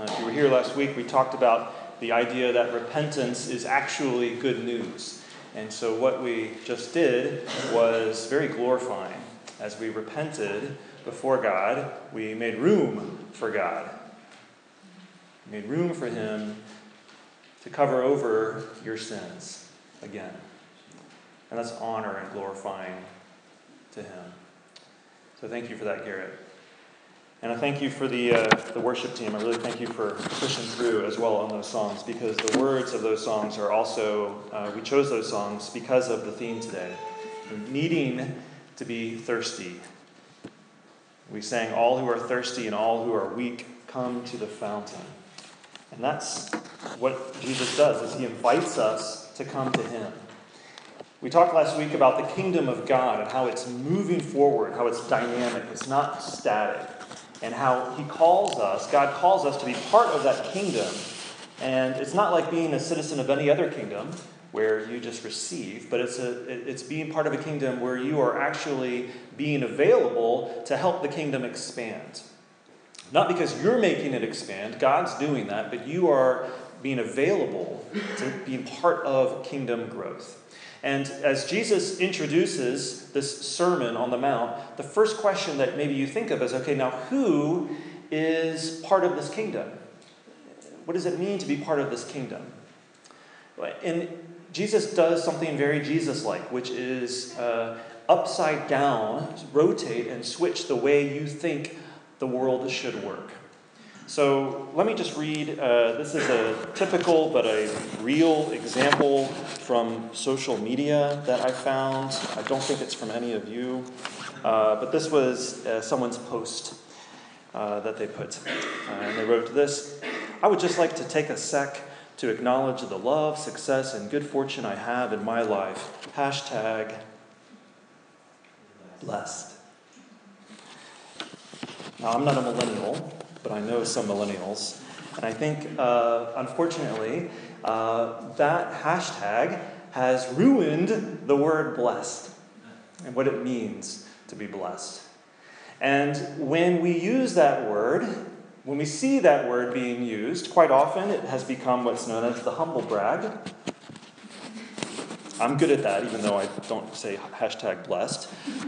If you were here last week, we talked about the idea that repentance is actually good news. And so what we just did was very glorifying. As we repented before God, we made room for God. We made room for Him to cover over your sins again. And that's honor and glorifying to Him. So thank you for that, Garrett. And I thank you for the worship team. I really thank you for pushing through as well on those songs, because the words of those songs are also, we chose those songs because of the theme today. Needing to be thirsty. We sang, "All who are thirsty and all who are weak, come to the fountain." And that's what Jesus does, is He invites us to come to Him. We talked last week about the kingdom of God and how it's moving forward, how it's dynamic, it's not static, and how God calls us to be part of that kingdom. And it's not like being a citizen of any other kingdom where you just receive, but it's being part of a kingdom where you are actually being available to help the kingdom expand. Not because you're making it expand, God's doing that, but you are being available to being part of kingdom growth. And as Jesus introduces this Sermon on the Mount, the first question that maybe you think of is, okay, now who is part of this kingdom? What does it mean to be part of this kingdom? And Jesus does something very Jesus-like, which is upside down, rotate and switch the way you think the world should work. So let me just read, this is a typical but a real example from social media that I found. I don't think it's from any of you, but this was someone's post that they put. And they wrote this: "I would just like to take a sec to acknowledge the love, success, and good fortune I have in my life. Hashtag blessed." Now, I'm not a millennial, but I know some millennials. And I think, unfortunately, that hashtag has ruined the word blessed and what it means to be blessed. And when we use that word, when we see that word being used, quite often it has become what's known as the humble brag. I'm good at that, even though I don't say hashtag blessed.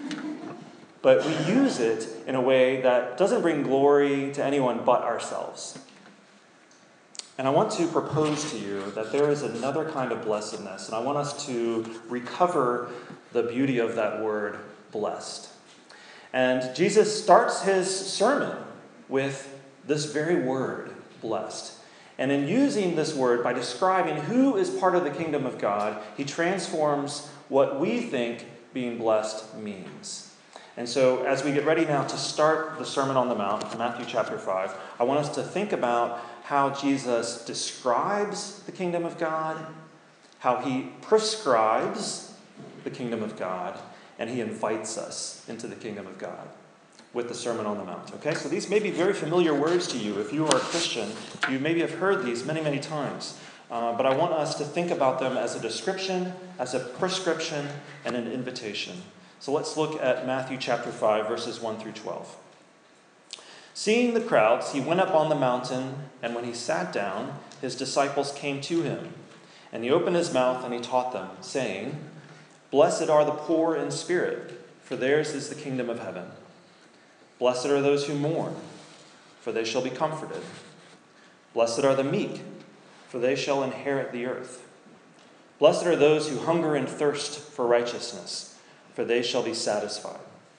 But we use it in a way that doesn't bring glory to anyone but ourselves. And I want to propose to you that there is another kind of blessedness, and I want us to recover the beauty of that word, blessed. And Jesus starts his sermon with this very word, blessed. And in using this word, by describing who is part of the kingdom of God, he transforms what we think being blessed means. And so as we get ready now to start the Sermon on the Mount, Matthew chapter 5, I want us to think about how Jesus describes the kingdom of God, how he prescribes the kingdom of God, and he invites us into the kingdom of God with the Sermon on the Mount. Okay, so these may be very familiar words to you. If you are a Christian, you maybe have heard these many, many times. But I want us to think about them as a description, as a prescription, and an invitation. So let's look at Matthew chapter 5, verses 1 through 12. "Seeing the crowds, he went up on the mountain, and when he sat down, his disciples came to him. And he opened his mouth and he taught them, saying, 'Blessed are the poor in spirit, for theirs is the kingdom of heaven. Blessed are those who mourn, for they shall be comforted. Blessed are the meek, for they shall inherit the earth. Blessed are those who hunger and thirst for righteousness, for they shall be satisfied.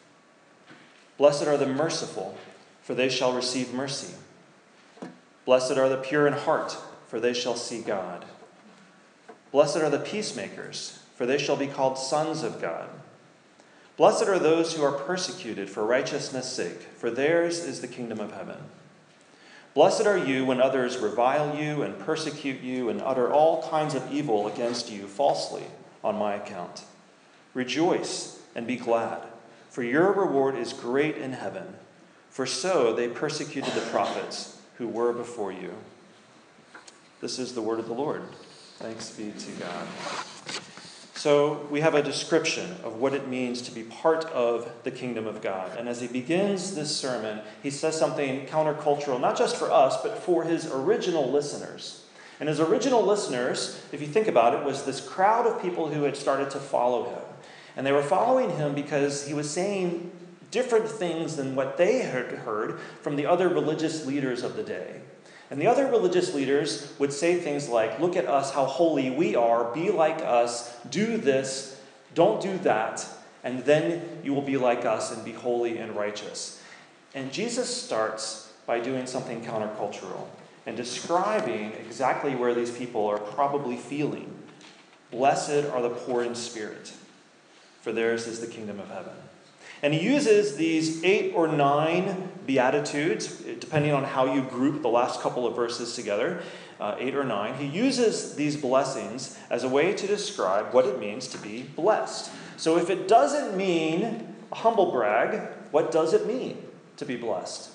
Blessed are the merciful, for they shall receive mercy. Blessed are the pure in heart, for they shall see God. Blessed are the peacemakers, for they shall be called sons of God. Blessed are those who are persecuted for righteousness' sake, for theirs is the kingdom of heaven. Blessed are you when others revile you and persecute you and utter all kinds of evil against you falsely on my account. Rejoice and be glad, for your reward is great in heaven, for so they persecuted the prophets who were before you.'" This is the word of the Lord. Thanks be to God. So we have a description of what it means to be part of the kingdom of God. And as he begins this sermon, he says something countercultural, not just for us, but for his original listeners. And his original listeners, if you think about it, was this crowd of people who had started to follow him. And they were following him because he was saying different things than what they had heard from the other religious leaders of the day. And the other religious leaders would say things like, look at us, how holy we are, be like us, do this, don't do that, and then you will be like us and be holy and righteous. And Jesus starts by doing something countercultural and describing exactly where these people are probably feeling. Blessed are the poor in spirit, for theirs is the kingdom of heaven. And he uses these 8 or 9 Beatitudes, depending on how you group the last couple of verses together, 8 or 9. He uses these blessings as a way to describe what it means to be blessed. So if it doesn't mean a humble brag, what does it mean to be blessed?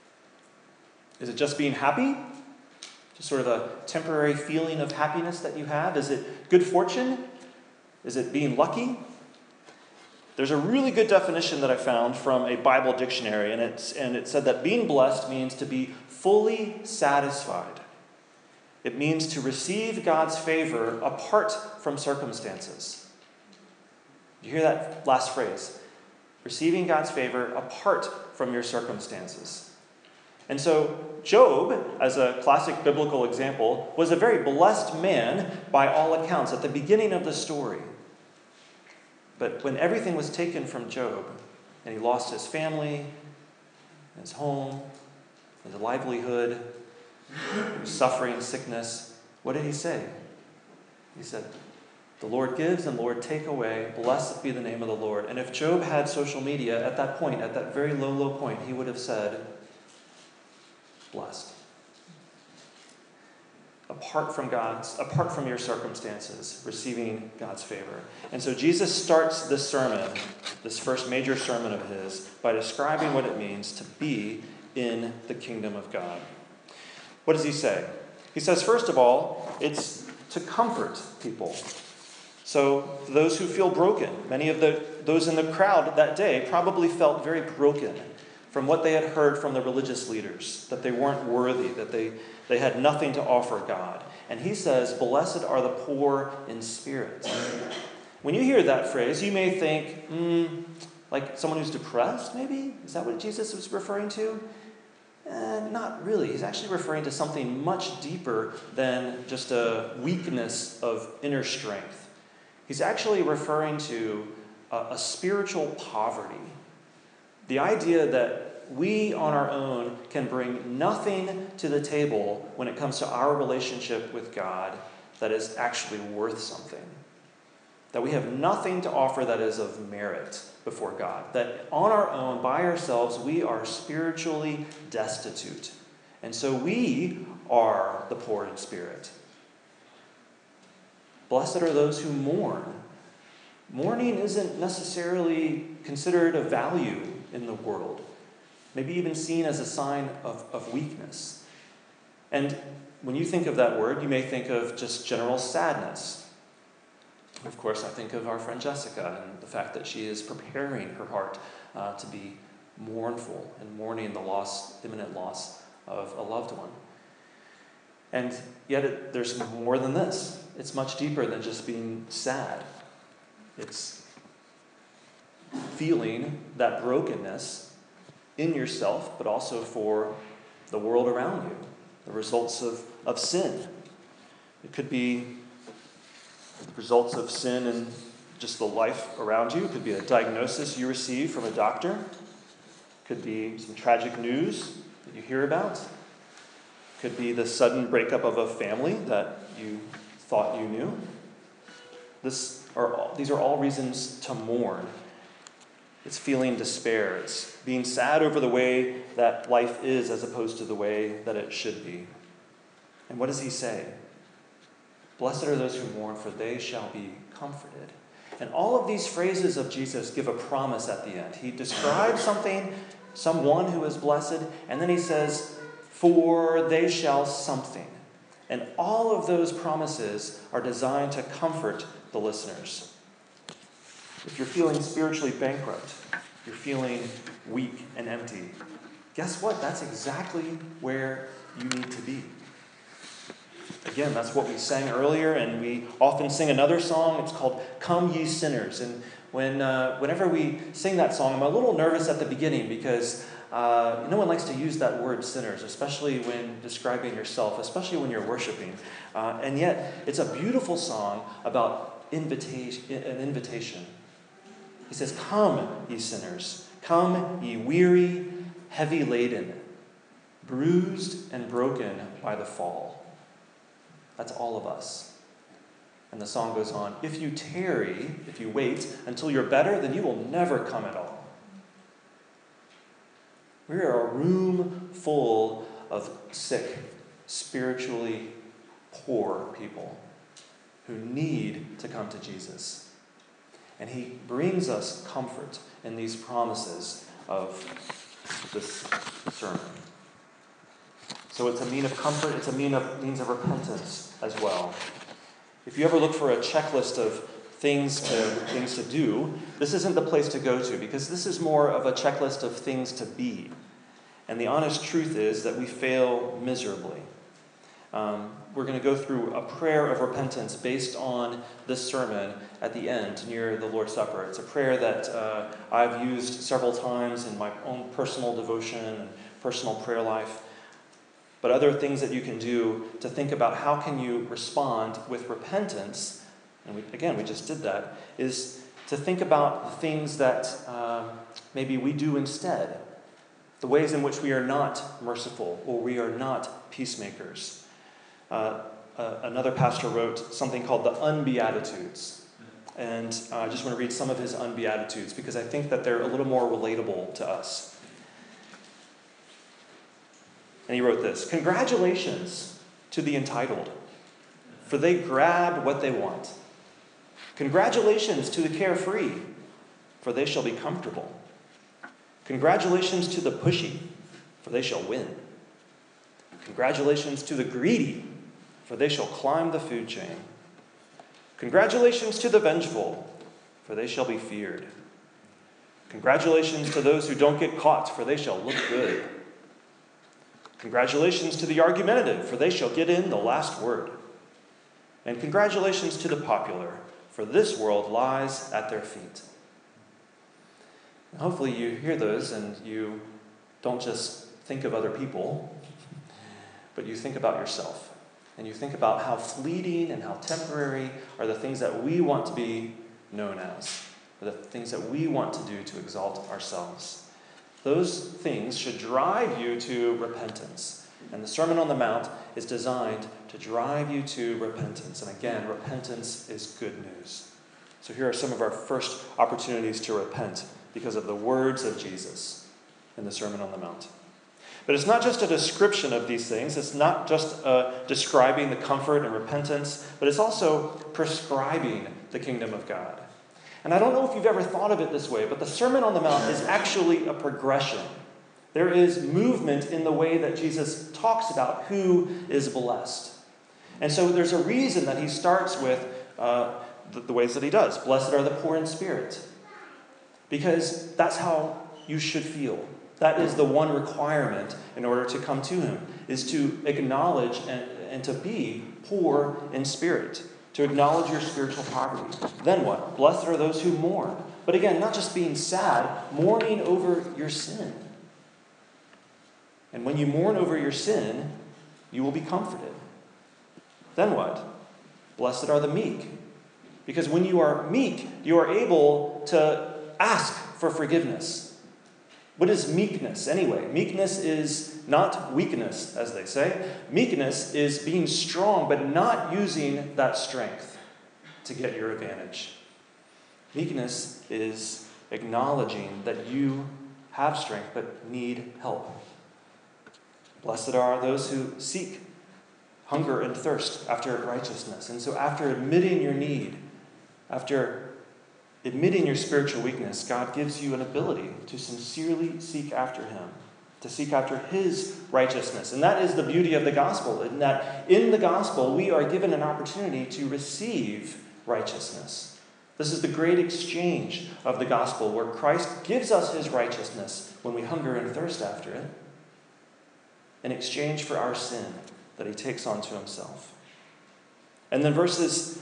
Is it just being happy? Just sort of a temporary feeling of happiness that you have? Is it good fortune? Is it being lucky? There's a really good definition that I found from a Bible dictionary, and it said that being blessed means to be fully satisfied. It means to receive God's favor apart from circumstances. You hear that last phrase? Receiving God's favor apart from your circumstances. And so Job, as a classic biblical example, was a very blessed man by all accounts at the beginning of the story. But when everything was taken from Job, and he lost his family, his home, his livelihood, he was suffering sickness, what did he say? He said, the Lord gives and the Lord take away. Blessed be the name of the Lord. And if Job had social media at that point, at that very low, low point, he would have said, blessed. Apart from your circumstances, receiving God's favor. And so Jesus starts this sermon, this first major sermon of his, by describing what it means to be in the kingdom of God. What does he say? He says, first of all, it's to comfort people. So those who feel broken, many of those in the crowd that day probably felt very broken from what they had heard from the religious leaders, that they weren't worthy, that they had nothing to offer God. And he says, blessed are the poor in spirit. When you hear that phrase, you may think, like someone who's depressed, maybe? Is that what Jesus was referring to? Not really. He's actually referring to something much deeper than just a weakness of inner strength. He's actually referring to a spiritual poverty. The idea that we on our own can bring nothing to the table when it comes to our relationship with God that is actually worth something. That we have nothing to offer that is of merit before God. That on our own, by ourselves, we are spiritually destitute. And so we are the poor in spirit. Blessed are those who mourn. Mourning isn't necessarily considered a value in the world. Maybe even seen as a sign of weakness. And when you think of that word, you may think of just general sadness. Of course, I think of our friend Jessica and the fact that she is preparing her heart to be mournful and mourning the imminent loss of a loved one. And yet there's more than this. It's much deeper than just being sad. It's feeling that brokenness in yourself, but also for the world around you, the results of sin. It could be the results of sin in just the life around you. It could be a diagnosis you receive from a doctor. It could be some tragic news that you hear about. It could be the sudden breakup of a family that you thought you knew. These are all reasons to mourn. It's feeling despair. It's being sad over the way that life is as opposed to the way that it should be. And what does he say? Blessed are those who mourn, for they shall be comforted. And all of these phrases of Jesus give a promise at the end. He describes someone who is blessed, and then he says, for they shall something. And all of those promises are designed to comfort the listeners. If you're feeling spiritually bankrupt, you're feeling weak and empty, guess what? That's exactly where you need to be. Again, that's what we sang earlier, and we often sing another song. It's called Come Ye Sinners. And whenever we sing that song, I'm a little nervous at the beginning because no one likes to use that word sinners, especially when describing yourself, especially when you're worshiping. And yet, it's a beautiful song about an invitation. He says, "Come, ye sinners, come, ye weary, heavy laden, bruised and broken by the fall." That's all of us. And the song goes on, "If you tarry, if you wait until you're better, then you will never come at all." We are a room full of sick, spiritually poor people who need to come to Jesus. And he brings us comfort in these promises of this sermon. So it's a means of comfort, it's a means of repentance as well. If you ever look for a checklist of things to do, this isn't the place to go to, because this is more of a checklist of things to be. And the honest truth is that we fail miserably. We're going to go through a prayer of repentance based on this sermon at the end near the Lord's Supper. It's a prayer that I've used several times in my own personal devotion and personal prayer life. But other things that you can do to think about how can you respond with repentance, and we just did that, is to think about the things that maybe we do instead. The ways in which we are not merciful or we are not peacemakers. Another pastor wrote something called the Unbeatitudes. And I just want to read some of his Unbeatitudes because I think that they're a little more relatable to us. And he wrote this: "Congratulations to the entitled, for they grab what they want. Congratulations to the carefree, for they shall be comfortable. Congratulations to the pushy, for they shall win. Congratulations to the greedy, for they shall climb the food chain. Congratulations to the vengeful, for they shall be feared. Congratulations to those who don't get caught, for they shall look good. Congratulations to the argumentative, for they shall get in the last word. And congratulations to the popular, for this world lies at their feet." Hopefully you hear those and you don't just think of other people, but you think about yourself. And you think about how fleeting and how temporary are the things that we want to be known as, or the things that we want to do to exalt ourselves. Those things should drive you to repentance. And the Sermon on the Mount is designed to drive you to repentance. And again, repentance is good news. So here are some of our first opportunities to repent because of the words of Jesus in the Sermon on the Mount. But it's not just a description of these things. It's not just describing the comfort and repentance, but it's also prescribing the kingdom of God. And I don't know if you've ever thought of it this way, but the Sermon on the Mount is actually a progression. There is movement in the way that Jesus talks about who is blessed. And so there's a reason that he starts with the ways that he does. Blessed are the poor in spirit. Because that's how you should feel. That is the one requirement in order to come to him, is to acknowledge and to be poor in spirit, to acknowledge your spiritual poverty. Then what? Blessed are those who mourn. But again, not just being sad, mourning over your sin. And when you mourn over your sin, you will be comforted. Then what? Blessed are the meek. Because when you are meek, you are able to ask for forgiveness. What is meekness anyway? Meekness is not weakness, as they say. Meekness is being strong, but not using that strength to get your advantage. Meekness is acknowledging that you have strength, but need help. Blessed are those who seek, hunger and thirst after righteousness. And so after admitting your need, after admitting your spiritual weakness, God gives you an ability to sincerely seek after him, to seek after his righteousness. And that is the beauty of the gospel, in that in the gospel we are given an opportunity to receive righteousness. This is the great exchange of the gospel, where Christ gives us his righteousness when we hunger and thirst after it, in exchange for our sin that he takes onto himself. And then verses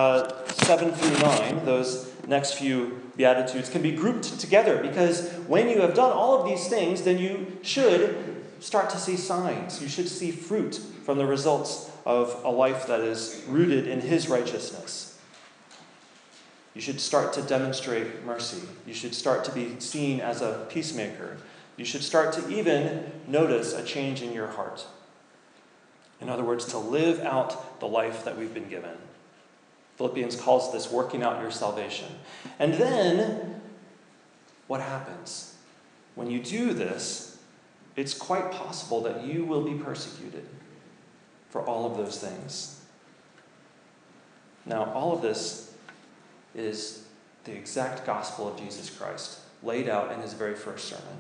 7 through 9, those next few Beatitudes, can be grouped together, because when you have done all of these things, then you should start to see signs. You should see fruit from the results of a life that is rooted in his righteousness. You should start to demonstrate mercy. You should start to be seen as a peacemaker. You should start to even notice a change in your heart. In other words, to live out the life that we've been given. Philippians calls this working out your salvation. And then, what happens? When you do this, it's quite possible that you will be persecuted for all of those things. Now, all of this is the exact gospel of Jesus Christ, laid out in his very first sermon.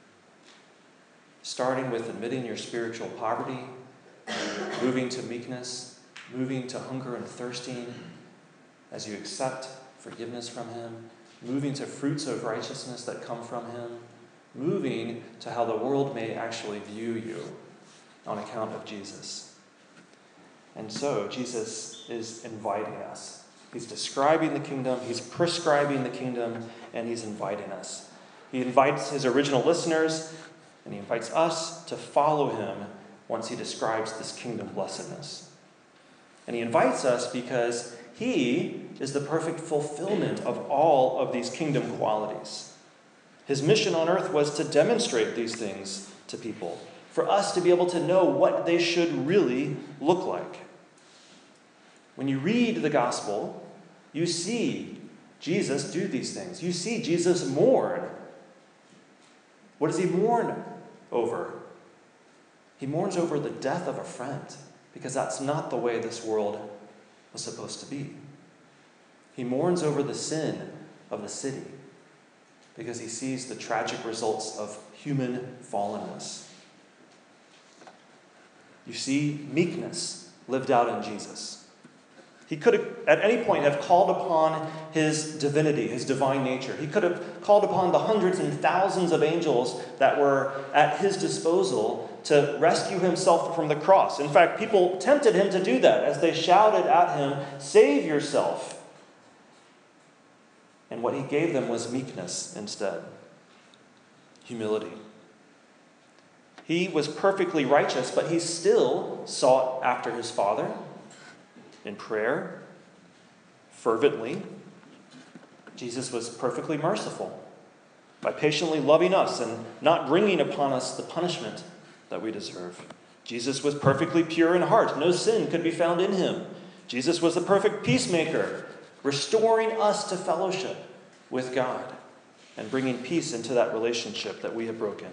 Starting with admitting your spiritual poverty, moving to meekness, moving to hunger and thirsting as you accept forgiveness from him, moving to fruits of righteousness that come from him, moving to how the world may actually view you on account of Jesus. And so Jesus is inviting us. He's describing the kingdom, he's prescribing the kingdom, and he's inviting us. He invites his original listeners, and he invites us to follow him once he describes this kingdom blessedness. And he invites us because he is the perfect fulfillment of all of these kingdom qualities. His mission on earth was to demonstrate these things to people, for us to be able to know what they should really look like. When you read the gospel, you see Jesus do these things. You see Jesus mourn. What does he mourn over? He mourns over the death of a friend, because that's not the way this world was supposed to be. He mourns over the sin of the city, because he sees the tragic results of human fallenness. You see meekness lived out in Jesus. He could have, at any point, have called upon his divinity, his divine nature. He could have called upon the hundreds and thousands of angels that were at his disposal to rescue himself from the cross. In fact, people tempted him to do that as they shouted at him, "Save yourself." And what he gave them was meekness instead. Humility. He was perfectly righteous, but he still sought after his Father in prayer, fervently. Jesus was perfectly merciful by patiently loving us and not bringing upon us the punishment that we deserve. Jesus was perfectly pure in heart. No sin could be found in him. Jesus was the perfect peacemaker, restoring us to fellowship with God and bringing peace into that relationship that we have broken.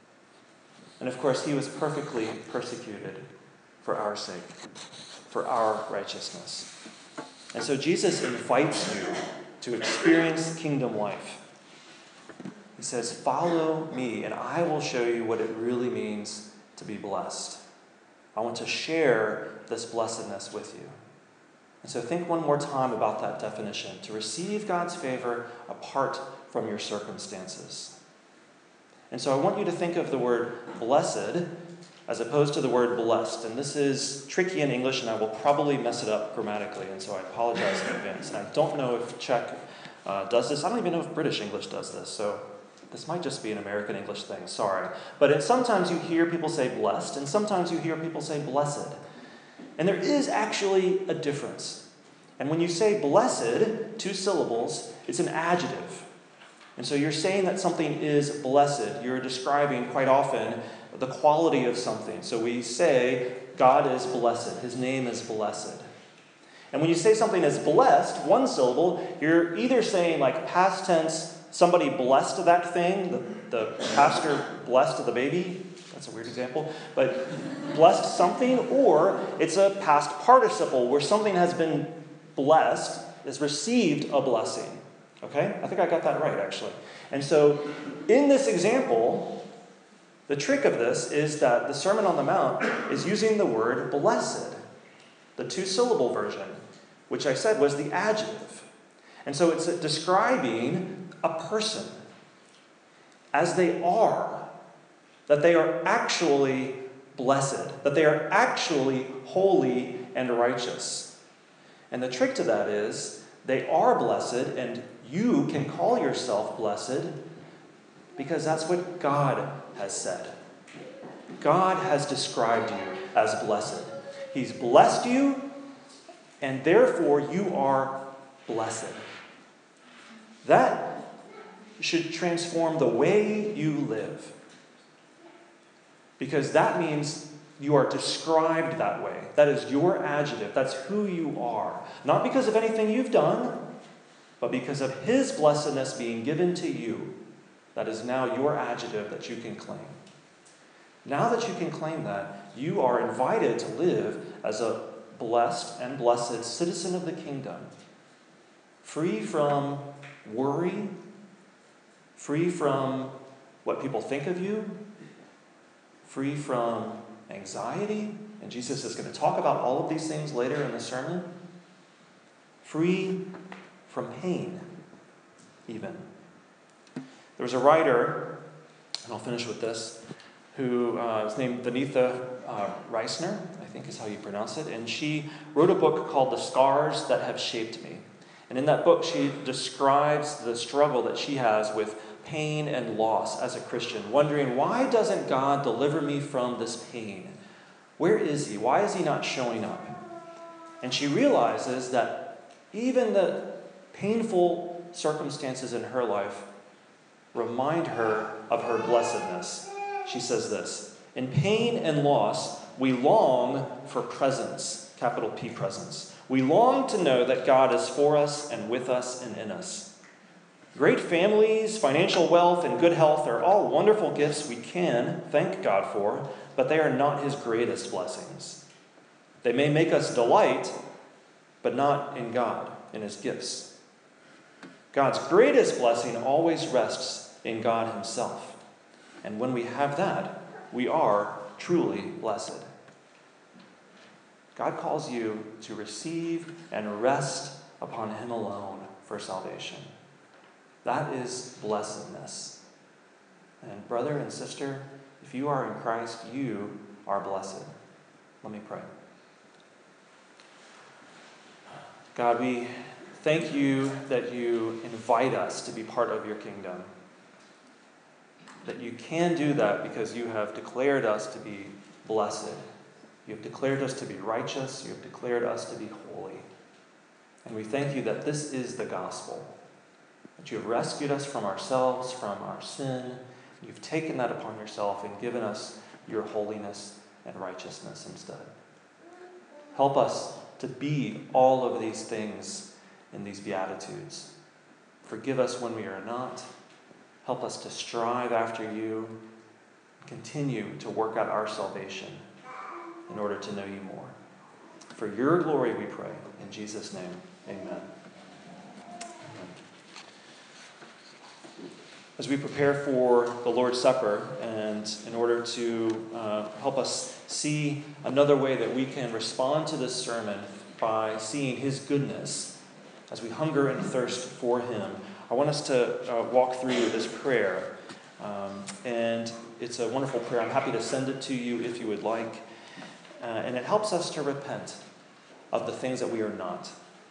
And of course, he was perfectly persecuted for our sake, for our righteousness. And so Jesus invites you to experience kingdom life. He says, "Follow me, and I will show you what it really means to be blessed. I want to share this blessedness with you." And so think one more time about that definition: to receive God's favor apart from your circumstances. And so I want you to think of the word blessed as opposed to the word blessed. And this is tricky in English, and I will probably mess it up grammatically, and so I apologize in advance. And I don't know if Czech does this. I don't even know if British English does this, so this might just be an American English thing, sorry. But sometimes you hear people say blessed, and sometimes you hear people say blessed. And there is actually a difference. And when you say blessed, 2 syllables, it's an adjective. And so you're saying that something is blessed. You're describing quite often the quality of something. So we say God is blessed. His name is blessed. And when you say something is blessed, 1 syllable, you're either saying like past tense, somebody blessed that thing, the pastor blessed the baby. That's a weird example. But blessed something, or it's a past participle where something has been blessed, has received a blessing. Okay? I think I got that right, actually. And so, in this example, the trick of this is that the Sermon on the Mount is using the word blessed, the 2-syllable version, which I said was the adjective. And so it's describing a person as they are, that they are actually blessed, that they are actually holy and righteous. And the trick to that is they are blessed, and you can call yourself blessed because that's what God has said. God has described you as blessed. He's blessed you, and therefore you are blessed. That should transform the way you live, because that means you are described that way. That is your adjective. That's who you are. Not because of anything you've done, but because of His blessedness being given to you. That is now your adjective that you can claim. Now that you can claim that, you are invited to live as a blessed and blessed citizen of the kingdom, free from worry, free from what people think of you, free from anxiety. And Jesus is going to talk about all of these things later in the sermon. Free from pain, even. There was a writer, and I'll finish with this, who was named Vaneetha Reisner, I think is how you pronounce it, and she wrote a book called The Scars That Have Shaped Me. And in that book, she describes the struggle that she has with pain and loss as a Christian, wondering, why doesn't God deliver me from this pain? Where is He? Why is He not showing up? And she realizes that even the painful circumstances in her life remind her of her blessedness. She says this: in pain and loss, we long for presence, capital P presence. We long to know that God is for us and with us and in us. Great families, financial wealth, and good health are all wonderful gifts we can thank God for, but they are not His greatest blessings. They may make us delight, but not in God, in His gifts. God's greatest blessing always rests in God Himself. And when we have that, we are truly blessed. God calls you to receive and rest upon Him alone for salvation. That is blessedness. And brother and sister, if you are in Christ, you are blessed. Let me pray. God, we thank you that you invite us to be part of your kingdom. That you can do that because you have declared us to be blessed. You have declared us to be righteous. You have declared us to be holy. And we thank you that this is the gospel. That you have rescued us from ourselves, from our sin. You've taken that upon yourself and given us your holiness and righteousness instead. Help us to be all of these things in these Beatitudes. Forgive us when we are not. Help us to strive after you. Continue to work out our salvation in order to know you more. For your glory we pray. In Jesus' name, amen. As we prepare for the Lord's Supper, and in order to help us see another way that we can respond to this sermon by seeing His goodness as we hunger and thirst for Him, I want us to walk through this prayer. And it's a wonderful prayer. I'm happy to send it to you if you would like. And it helps us to repent of the things that we are not.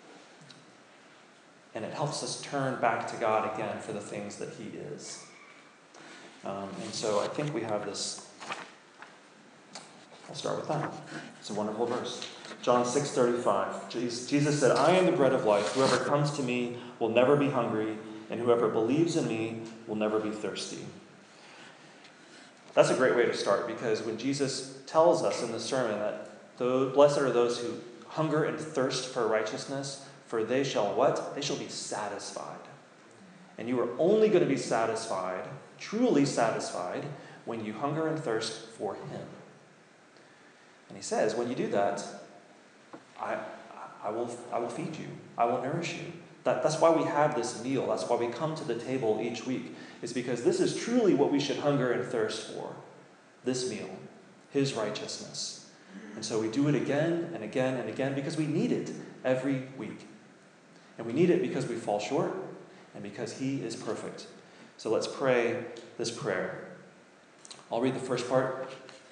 And it helps us turn back to God again for the things that He is. And so I think we have this. I'll start with that. It's a wonderful verse. John 6:35. Jesus said, I am the bread of life. Whoever comes to me will never be hungry, and whoever believes in me will never be thirsty. That's a great way to start, because when Jesus tells us in the sermon that blessed are those who hunger and thirst for righteousness, for they shall what? They shall be satisfied. And you are only going to be satisfied, truly satisfied, when you hunger and thirst for Him. And He says, when you do that, I will feed you. I will nourish you. That's why we have this meal. That's why we come to the table each week. It's because this is truly what we should hunger and thirst for. This meal, His righteousness. And so we do it again and again and again because we need it every week. And we need it because we fall short and because he is perfect. So let's pray this prayer. I'll read the first part.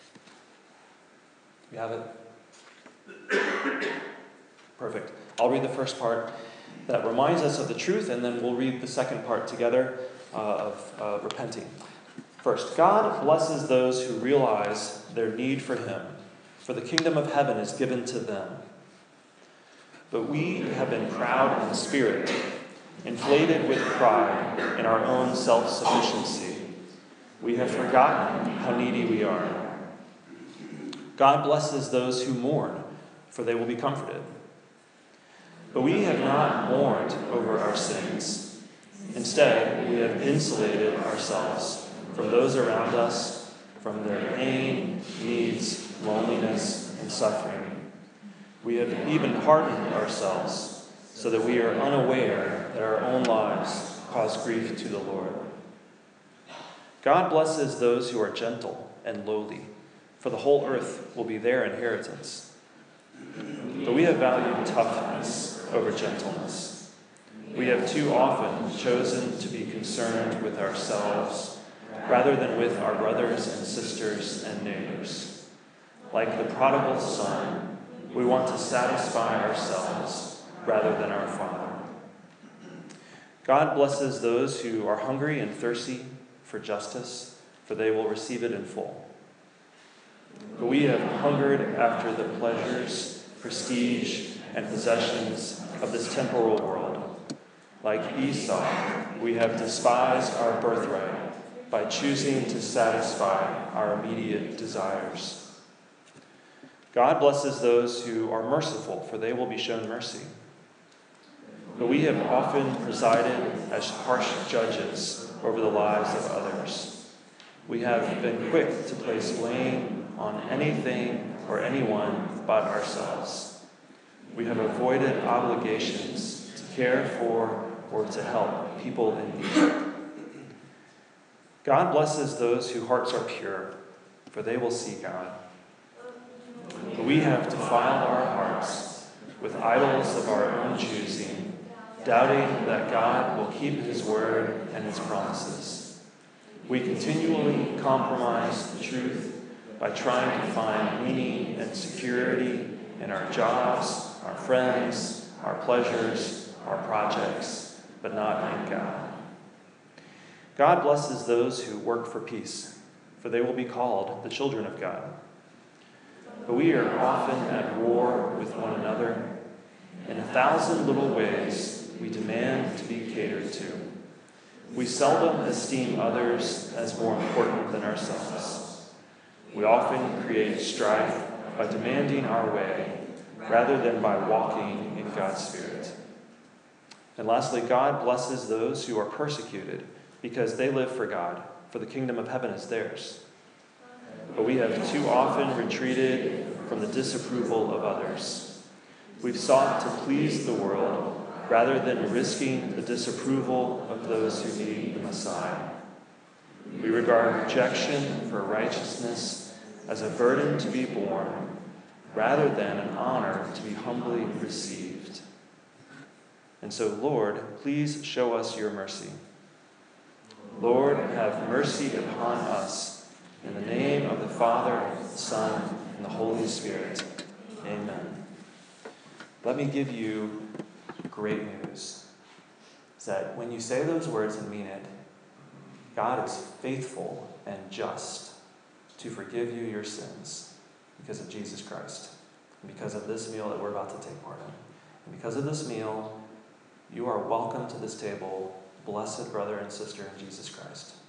You have it? Perfect. I'll read the first part that reminds us of the truth, and then we'll read the second part together of repenting. First, God blesses those who realize their need for him, for the kingdom of heaven is given to them. But we have been proud in spirit, inflated with pride in our own self-sufficiency. We have forgotten how needy we are. God blesses those who mourn, for they will be comforted. But we have not mourned over our sins. Instead, we have insulated ourselves from those around us, from their pain, needs, loneliness, and suffering. We have even hardened ourselves so that we are unaware that our own lives cause grief to the Lord. God blesses those who are gentle and lowly, for the whole earth will be their inheritance. But we have valued toughness over gentleness. We have too often chosen to be concerned with ourselves rather than with our brothers and sisters and neighbors. Like the prodigal son, we want to satisfy ourselves rather than our Father. God blesses those who are hungry and thirsty for justice, for they will receive it in full. But we have hungered after the pleasures, prestige, and possessions of this temporal world. Like Esau, we have despised our birthright by choosing to satisfy our immediate desires. God blesses those who are merciful, for they will be shown mercy. But we have often presided as harsh judges over the lives of others. We have been quick to place blame on anything or anyone but ourselves. We have avoided obligations to care for or to help people in need. God blesses those whose hearts are pure, for they will see God. But we have defiled our hearts with idols of our own choosing, doubting that God will keep his word and his promises. We continually compromise the truth by trying to find meaning and security in our jobs, our friends, our pleasures, our projects, but not in God. God blesses those who work for peace, for they will be called the children of God. But we are often at war with one another. In 1,000 little ways, we demand to be catered to. We seldom esteem others as more important than ourselves. We often create strife by demanding our way, rather than by walking in God's Spirit. And lastly, God blesses those who are persecuted, because they live for God, for the kingdom of heaven is theirs. But we have too often retreated from the disapproval of others. We've sought to please the world rather than risking the disapproval of those who need the Messiah. We regard rejection for righteousness as a burden to be borne rather than an honor to be humbly received. And so, Lord, please show us your mercy. Lord, have mercy upon us. In the name of the Father, the Son, and the Holy Spirit. Amen. Let me give you great news. Is that when you say those words and mean it, God is faithful and just to forgive you your sins because of Jesus Christ. And because of this meal that we're about to take part in. And because of this meal, you are welcome to this table, blessed brother and sister in Jesus Christ.